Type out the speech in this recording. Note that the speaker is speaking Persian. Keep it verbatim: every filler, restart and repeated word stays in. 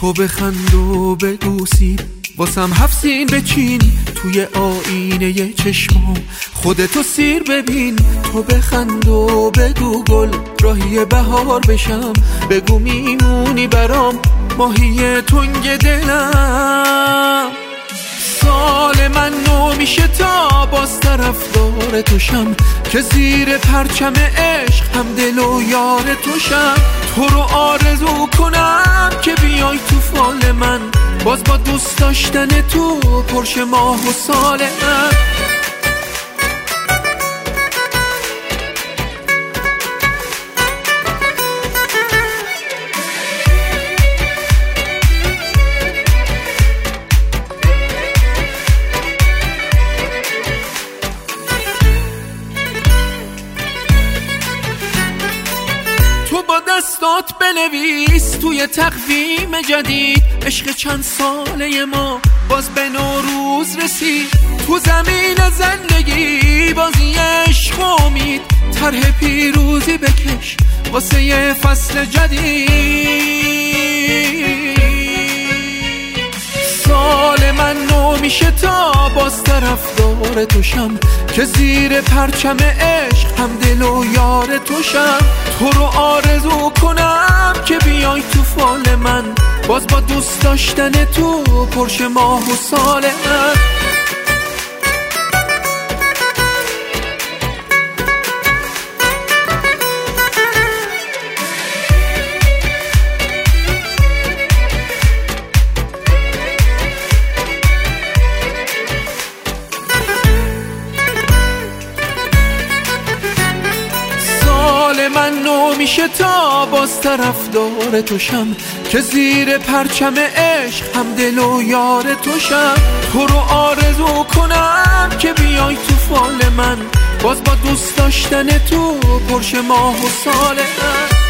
تو بخند و بگو سیر واسم هفت سین بچین توی آینه چشمام، خودتو سیر ببین. تو بخند و بگو گل راهی بهار بشم، بگو میمونی برام ماهی تنگ دلم. سال من نو میشه تا باز طرفدار توشم، که زیر پرچم عشق هم دل و یار توشم. تو رو آرزو کنم که بیای تو فال من، باز با دوست داشتن تو پرش ماه و سال من. تو با دستات بنویس توی تقویم جدید، عشق چند ساله ما باز به نوروز رسید. تو زمین زندگی بازی عشق و امید، طرح پیروزی بکش واسه یه فصل جدید. سال من نو میشه تا باز طرفدار توشم، که زیر پرچم عشق هم دل و یار توشم. تو رو آرزو کنم که بیای تو فال من، باز با دوست داشتن تو پرش ماه و سال من. من نو میشه تا باز طرفدار توشم، که زیر پرچم عشق هم دل و یار توشم. تو رو آرزو کنم که بیای تو فال من، باز با دوست داشتن تو پرش ماه و سال من.